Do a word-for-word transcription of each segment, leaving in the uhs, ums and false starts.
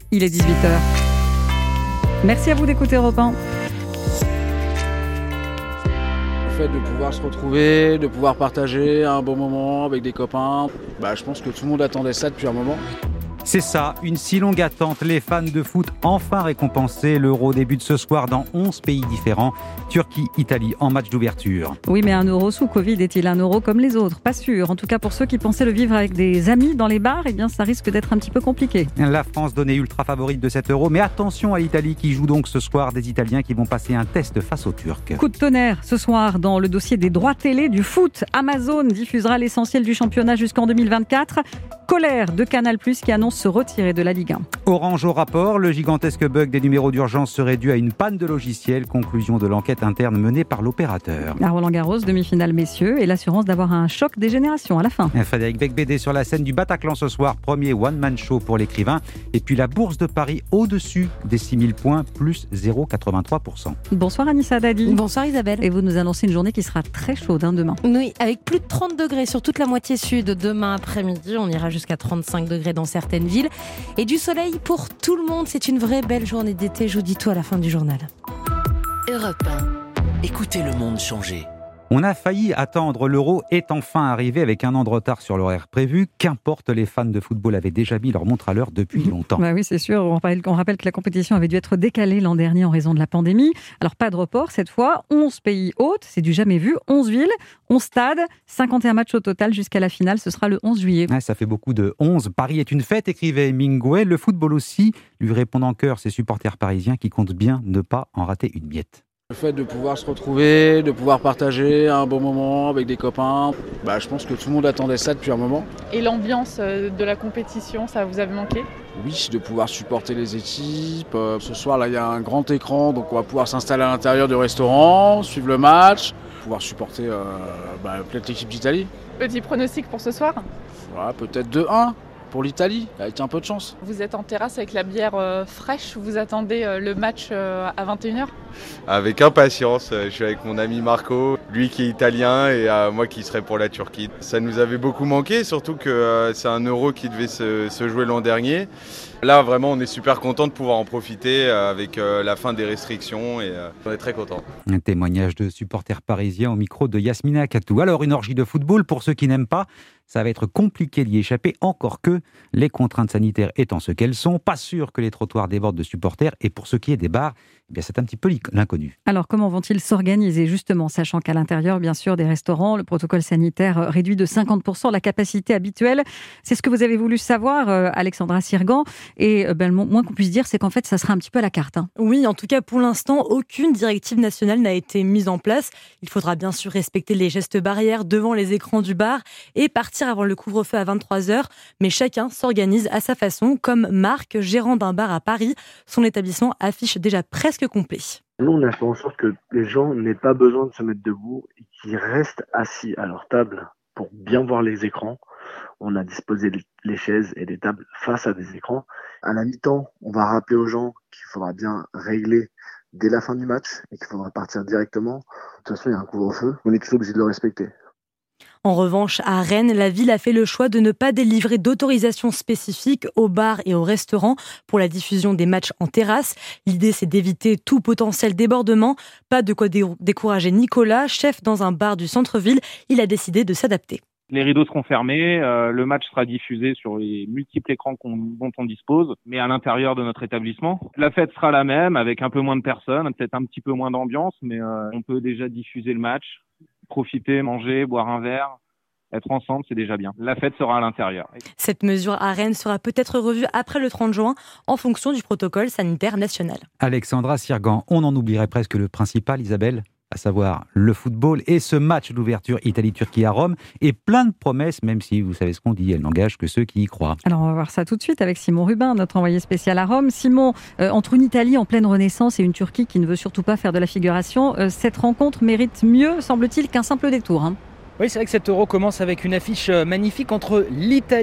Il est dix-huit heures. Merci à vous d'écouter Europe un. Le fait de pouvoir se retrouver, de pouvoir partager un bon moment avec des copains, bah, je pense que tout le monde attendait ça depuis un moment. C'est ça, une si longue attente. Les fans de foot enfin récompensés. L'Euro débute ce soir dans onze pays différents. Turquie, Italie en match d'ouverture. Oui, mais un euro sous Covid est-il un euro comme les autres? Pas sûr. En tout cas, pour ceux qui pensaient le vivre avec des amis dans les bars, eh bien, ça risque d'être un petit peu compliqué. La France donnée ultra favorite de cet euro. Mais attention à l'Italie qui joue donc ce soir des Italiens qui vont passer un test face aux Turcs. Coup de tonnerre ce soir dans le dossier des droits télé du foot. Amazon diffusera l'essentiel du championnat jusqu'en deux mille vingt-quatre. Colère de Canal plus, qui annonce se retirer de la Ligue un. Orange au rapport, le gigantesque bug des numéros d'urgence serait dû à une panne de logiciel. Conclusion de l'enquête interne menée par l'opérateur. À Roland-Garros, demi-finale messieurs, et l'assurance d'avoir un choc des générations à la fin. Frédéric Becbédé sur la scène du Bataclan ce soir, premier one-man show pour l'écrivain. Et puis la bourse de Paris au-dessus des six mille points, plus zéro virgule quatre-vingt-trois pour cent. Bonsoir Anissa Dadi. Bonsoir Isabelle. Et vous nous annoncez une journée qui sera très chaude hein, demain. Oui, avec plus de trente degrés sur toute la moitié sud. Demain après-midi, on ira jusqu'à trente-cinq degrés dans certaines villes. Et du soleil pour tout le monde. C'est une vraie belle journée d'été. Je vous dis tout à la fin du journal. Europe un. Écoutez le monde changer. On a failli attendre, l'Euro est enfin arrivé avec un an de retard sur l'horaire prévu. Qu'importe, les fans de football avaient déjà mis leur montre à l'heure depuis longtemps. Bah oui, c'est sûr. On rappelle, on rappelle que la compétition avait dû être décalée l'an dernier en raison de la pandémie. Alors pas de report cette fois. onze pays hôtes, c'est du jamais vu. onze villes, onze stades, cinquante et un matchs au total jusqu'à la finale. Ce sera le onze juillet. Ouais, ça fait beaucoup de onze. Paris est une fête, écrivait Hemingway. Le football aussi, lui répondent en chœur ses supporters parisiens qui comptent bien ne pas en rater une miette. Le fait de pouvoir se retrouver, de pouvoir partager un bon moment avec des copains, bah, je pense que tout le monde attendait ça depuis un moment. Et l'ambiance de la compétition, ça vous avait manqué? Oui, de pouvoir supporter les équipes. Ce soir, là, il y a un grand écran, donc on va pouvoir s'installer à l'intérieur du restaurant, suivre le match, pouvoir supporter euh, bah, peut-être l'équipe d'Italie. Petit pronostic pour ce soir? Voilà, peut-être deux un. Pour l'Italie, avec un peu de chance. Vous êtes en terrasse avec la bière euh, fraîche, vous attendez euh, le match euh, à vingt et une heures? Avec impatience, je suis avec mon ami Marco, lui qui est italien et euh, moi qui serai pour la Turquie. Ça nous avait beaucoup manqué, surtout que euh, c'est un euro qui devait se, se jouer l'an dernier. Là vraiment on est super content de pouvoir en profiter euh, avec euh, la fin des restrictions et euh, on est très content. Un témoignage de supporters parisiens au micro de Yasmina Katou. Alors une orgie de football pour ceux qui n'aiment pas, ça va être compliqué d'y échapper, encore que les contraintes sanitaires étant ce qu'elles sont, pas sûr que les trottoirs débordent de supporters, et pour ce qui est des bars, eh bien c'est un petit peu l'inconnu. Alors comment vont-ils s'organiser justement, sachant qu'à l'intérieur bien sûr des restaurants, le protocole sanitaire réduit de cinquante pour cent la capacité habituelle. C'est ce que vous avez voulu savoir, euh, Alexandra Sirgan, et euh, ben, le moins qu'on puisse dire, c'est qu'en fait ça sera un petit peu à la carte. Hein. Oui, en tout cas pour l'instant, aucune directive nationale n'a été mise en place. Il faudra bien sûr respecter les gestes barrières devant les écrans du bar et partir avant le couvre-feu à vingt-trois heures, mais chacun s'organise à sa façon, comme Marc, gérant d'un bar à Paris. Son établissement affiche déjà presque complet. Nous, on a fait en sorte que les gens n'aient pas besoin de se mettre debout et qu'ils restent assis à leur table pour bien voir les écrans. On a disposé les chaises et les tables face à des écrans. À la mi-temps, on va rappeler aux gens qu'il faudra bien régler dès la fin du match et qu'il faudra partir directement. De toute façon, il y a un couvre-feu. On est tous obligés de le respecter. En revanche, à Rennes, la ville a fait le choix de ne pas délivrer d'autorisation spécifique aux bars et aux restaurants pour la diffusion des matchs en terrasse. L'idée, c'est d'éviter tout potentiel débordement. Pas de quoi dé- décourager Nicolas, chef dans un bar du centre-ville. Il a décidé de s'adapter. Les rideaux seront fermés, euh, le match sera diffusé sur les multiples écrans qu'on, dont on dispose, mais à l'intérieur de notre établissement. La fête sera la même, avec un peu moins de personnes, peut-être un petit peu moins d'ambiance, mais euh, on peut déjà diffuser le match, profiter, manger, boire un verre, être ensemble, c'est déjà bien. La fête sera à l'intérieur. Cette mesure à Rennes sera peut-être revue après le trente juin, en fonction du protocole sanitaire national. Alexandra Sirgan, on en oublierait presque le principal, Isabelle, à savoir le football et ce match d'ouverture Italie-Turquie à Rome, et plein de promesses, même si vous savez ce qu'on dit, elle n'engage que ceux qui y croient. Alors on va voir ça tout de suite avec Simon Rubin, notre envoyé spécial à Rome. Simon, euh, entre une Italie en pleine renaissance et une Turquie qui ne veut surtout pas faire de la figuration, euh, cette rencontre mérite mieux, semble-t-il, qu'un simple détour. Hein. Oui, c'est vrai que cet Euro commence avec une affiche magnifique entre l'Italie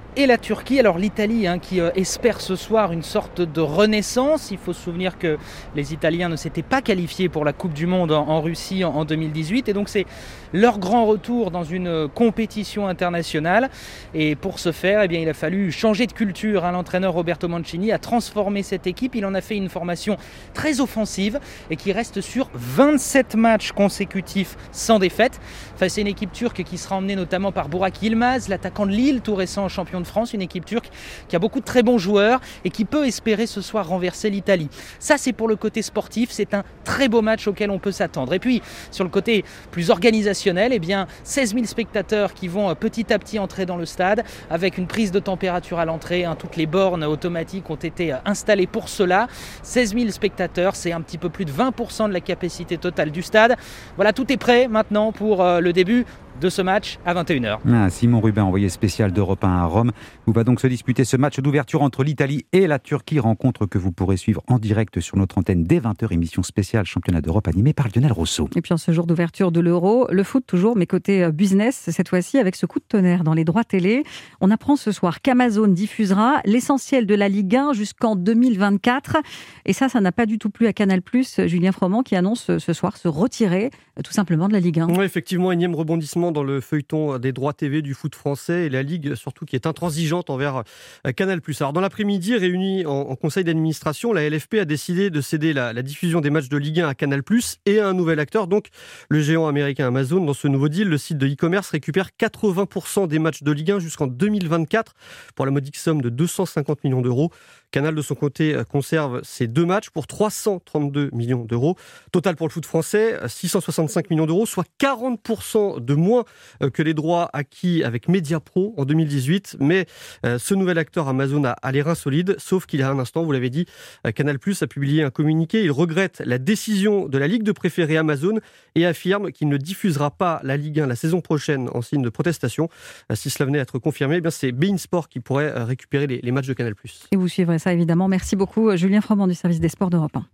et la Turquie. Alors l'Italie hein, qui euh, espère ce soir une sorte de renaissance. Il faut se souvenir que les Italiens ne s'étaient pas qualifiés pour la Coupe du Monde en, en Russie en, en deux mille dix-huit. Et donc c'est leur grand retour dans une euh, compétition internationale. Et pour ce faire, eh bien, il a fallu changer de culture. Hein. L'entraîneur Roberto Mancini a transformé cette équipe. Il en a fait une formation très offensive et qui reste sur vingt-sept matchs consécutifs sans défaite. Enfin, c'est une équipe turque qui sera emmenée notamment par Burak Yilmaz, l'attaquant de Lille, tout récent champion de France, une équipe turque qui a beaucoup de très bons joueurs et qui peut espérer ce soir renverser l'Italie. Ça, c'est pour le côté sportif, c'est un très beau match auquel on peut s'attendre. Et puis, sur le côté plus organisationnel, eh bien, seize mille spectateurs qui vont petit à petit entrer dans le stade avec une prise de température à l'entrée. Hein, toutes les bornes automatiques ont été installées pour cela. seize mille spectateurs, c'est un petit peu plus de vingt pour cent de la capacité totale du stade. Voilà, tout est prêt maintenant pour euh, le début de ce match à vingt et une heures. Ah, Simon Rubin, envoyé spécial d'Europe un à Rome, où va donc se disputer ce match d'ouverture entre l'Italie et la Turquie, rencontre que vous pourrez suivre en direct sur notre antenne dès vingt heures, émission spéciale Championnat d'Europe animée par Lionel Rousseau. Et puis en ce jour d'ouverture de l'Euro, le foot toujours, mais côté business, cette fois-ci avec ce coup de tonnerre dans les droits télé. On apprend ce soir qu'Amazon diffusera l'essentiel de la Ligue un jusqu'en deux mille vingt-quatre. Et ça, ça n'a pas du tout plu à Canal+, Julien Froment qui annonce ce soir se retirer tout simplement de la Ligue un. Oui, effectivement, énième rebondissement dans le feuilleton des droits T V du foot français et la Ligue surtout qui est intransigeante envers Canal+. Alors dans l'après-midi, réunie en, en conseil d'administration, la L F P a décidé de céder la, la diffusion des matchs de Ligue un à Canal+ et à un nouvel acteur, donc le géant américain Amazon. Dans ce nouveau deal, le site de e-commerce récupère quatre-vingts pour cent des matchs de Ligue un jusqu'en deux mille vingt-quatre pour la modique somme de deux cent cinquante millions d'euros. Canal, de son côté, conserve ses deux matchs pour trois cent trente-deux millions d'euros. Total pour le foot français, six cent soixante-cinq millions d'euros, soit quarante pour cent de moins que les droits acquis avec Mediapro en deux mille dix-huit. Mais euh, ce nouvel acteur Amazon a, a les reins solides, sauf qu'il y a un instant, vous l'avez dit, euh, Canal+ a publié un communiqué. Il regrette la décision de la Ligue de préféré Amazon et affirme qu'il ne diffusera pas la Ligue un la saison prochaine en signe de protestation. Euh, si cela venait à être confirmé, eh bien c'est beIN Sport qui pourrait euh, récupérer les, les matchs de Canal+. Et vous suivrez ça évidemment. Merci beaucoup Julien Froment du service des sports d'Europe un.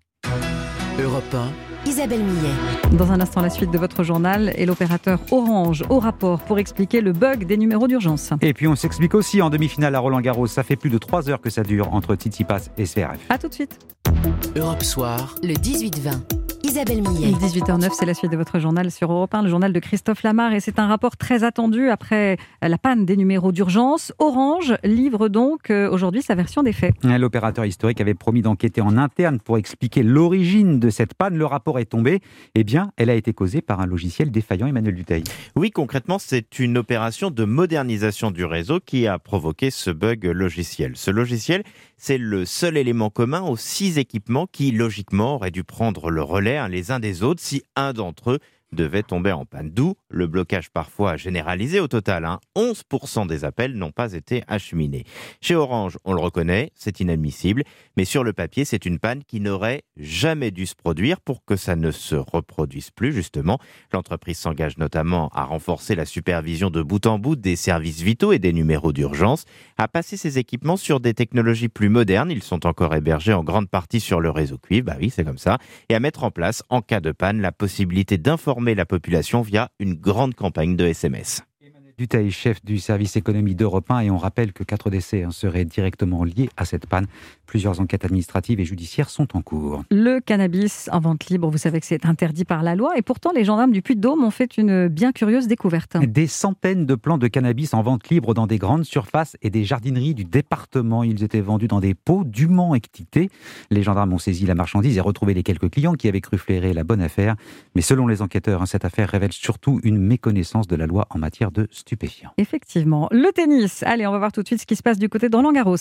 Europe un. Isabelle Millet. Dans un instant, la suite de votre journal et l'opérateur Orange au rapport pour expliquer le bug des numéros d'urgence. Et puis on s'explique aussi en demi-finale à Roland-Garros. Ça fait plus de trois heures que ça dure entre Tsitsipas et Zverev. A tout de suite. Europe Soir. Le dix-huit vingt. Isabelle Millet. dix-huit heures neuf, c'est la suite de votre journal sur Europe un, le journal de Christophe Lamar. Et c'est un rapport très attendu après la panne des numéros d'urgence. Orange livre donc aujourd'hui sa version des faits. L'opérateur historique avait promis d'enquêter en interne pour expliquer l'origine de cette panne. Le rapport est tombé. Eh bien, elle a été causée par un logiciel défaillant, Emmanuel Dutheil. Oui, concrètement, c'est une opération de modernisation du réseau qui a provoqué ce bug logiciel. Ce logiciel, c'est le seul élément commun aux six équipements qui, logiquement, auraient dû prendre le relais les uns des autres si un d'entre eux devait tomber en panne. D'où le blocage parfois généralisé. Au total, hein, onze pour cent des appels n'ont pas été acheminés. Chez Orange, on le reconnaît, c'est inadmissible, mais sur le papier, c'est une panne qui n'aurait jamais dû se produire pour que ça ne se reproduise plus, justement. L'entreprise s'engage notamment à renforcer la supervision de bout en bout des services vitaux et des numéros d'urgence, à passer ces équipements sur des technologies plus modernes, ils sont encore hébergés en grande partie sur le réseau cuivre, bah oui, c'est comme ça, et à mettre en place, en cas de panne, la possibilité d'informer la population via une grande campagne de S M S. Dutheil, chef du service économie d'Europe un, et on rappelle que quatre décès hein, seraient directement liés à cette panne. Plusieurs enquêtes administratives et judiciaires sont en cours. Le cannabis en vente libre, vous savez que c'est interdit par la loi et pourtant les gendarmes du Puy-de-Dôme ont fait une bien curieuse découverte. Des centaines de plants de cannabis en vente libre dans des grandes surfaces et des jardineries du département. Ils étaient vendus dans des pots dûment étiquetés. Les gendarmes ont saisi la marchandise et retrouvé les quelques clients qui avaient cru flairer la bonne affaire. Mais selon les enquêteurs, hein, cette affaire révèle surtout une méconnaissance de la loi en matière de stupéfiants. Effectivement. Le tennis. Allez, on va voir tout de suite ce qui se passe du côté de Roland-Garros.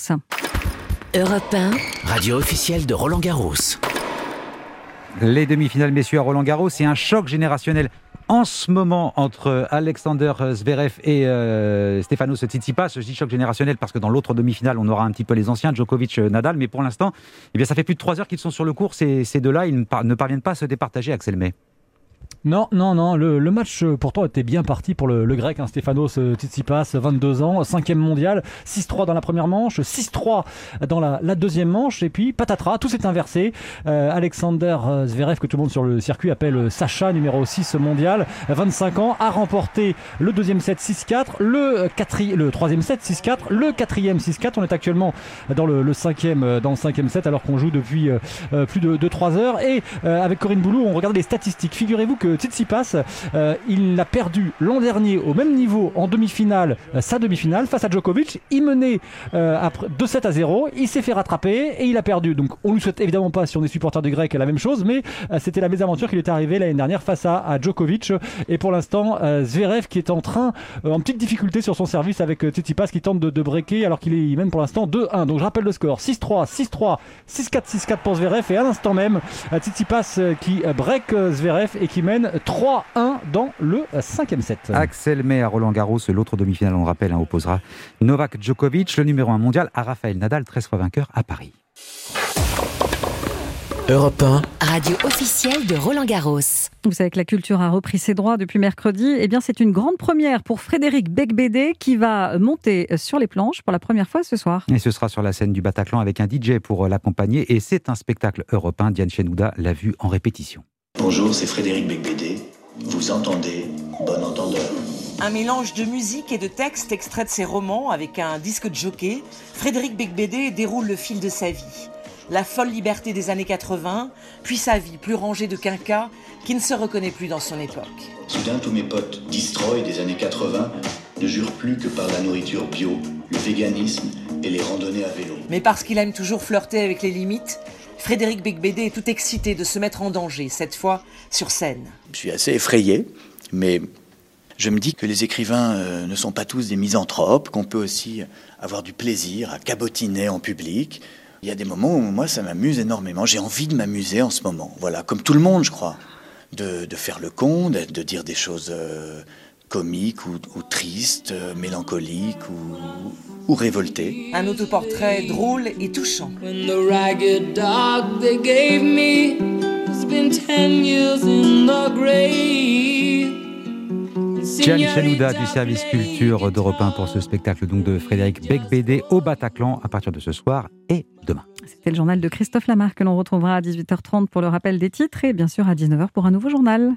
Europe un. Radio officielle de Roland-Garros. Les demi-finales, messieurs, à Roland-Garros, c'est un choc générationnel en ce moment entre Alexander Zverev et euh, Stefanos Tsitsipas. Je dis choc générationnel parce que dans l'autre demi-finale, on aura un petit peu les anciens, Djokovic, Nadal. Mais pour l'instant, eh bien, ça fait plus de trois heures qu'ils sont sur le cours. Ces, ces deux-là, ils ne, par, ne parviennent pas à se départager, Axel May. Non, non, non. Le, le match pourtant était bien parti pour le, le grec, hein, Stefanos Tsitsipas, vingt-deux ans, cinquième mondial, six trois dans la première manche, six trois dans la, la deuxième manche, et puis patatras, tout s'est inversé. Euh, Alexander Zverev, que tout le monde sur le circuit appelle Sacha, numéro six mondial, vingt-cinq ans, a remporté le deuxième set six quatre, le, quatri- le troisième set six quatre, le quatrième six quatre. On est actuellement dans le, le, cinquième, dans le cinquième set alors qu'on joue depuis euh, plus de, de trois heures. Et euh, avec Corinne Boulou, on regarde les statistiques. Figurez-vous que Tsitsipas, euh, il a perdu l'an dernier au même niveau en demi-finale, euh, sa demi-finale face à Djokovic. Il menait euh, après deux sept à zéro, il s'est fait rattraper et il a perdu. Donc on lui souhaite évidemment pas, si on est supporter du grec, la même chose, mais euh, c'était la mésaventure qui lui est arrivée l'année dernière face à, à Djokovic. Et pour l'instant, euh, Zverev qui est en train, euh, en petite difficulté sur son service avec euh, Tsitsipas qui tente de, de breaker alors qu'il est même pour l'instant deux un. Donc je rappelle le score, six trois, six trois, six quatre, six quatre pour Zverev, et à l'instant même euh, Tsitsipas euh, qui euh, break euh, Zverev et qui mène trois un dans le cinquième set. Axel May à Roland-Garros, l'autre demi-finale, on le rappelle, hein, opposera Novak Djokovic, le numéro un mondial, à Rafael Nadal, treize fois vainqueur à Paris. Europe un, radio officielle de Roland-Garros. Vous savez que la culture a repris ses droits depuis mercredi. Eh bien, c'est une grande première pour Frédéric Becbédé qui va monter sur les planches pour la première fois ce soir. Et ce sera sur la scène du Bataclan avec un D J pour l'accompagner. Et c'est un spectacle européen. Diane Chenouda l'a vu en répétition. Bonjour, c'est Frédéric Becbédé. Vous entendez, bon entendeur. Un mélange de musique et de textes extraits de ses romans avec un disque de jockey, Frédéric Becbédé déroule le fil de sa vie. La folle liberté des années quatre-vingts, puis sa vie plus rangée de quinca qui ne se reconnaît plus dans son époque. Soudain, tous mes potes destroy des années quatre-vingts ne jurent plus que par la nourriture bio, le véganisme et les randonnées à vélo. Mais parce qu'il aime toujours flirter avec les limites, Frédéric Becbédé est tout excité de se mettre en danger, cette fois sur scène. Je suis assez effrayé, mais je me dis que les écrivains euh, ne sont pas tous des misanthropes, qu'on peut aussi avoir du plaisir à cabotiner en public. Il y a des moments où moi ça m'amuse énormément, j'ai envie de m'amuser en ce moment, voilà, comme tout le monde je crois, de, de faire le con, de, de dire des choses euh, comiques ou, ou tristes, euh, mélancoliques ou, ou révoltées. Un autoportrait drôle et touchant. When the ragged dog they gave me has been ten years in the grave. Diane Chenouda du service culture d'Europe un pour ce spectacle donc de Frédéric Becbédé au Bataclan à partir de ce soir et demain. C'était le journal de Christophe Lamarre que l'on retrouvera à dix-huit heures trente pour le rappel des titres et bien sûr à dix-neuf heures pour un nouveau journal.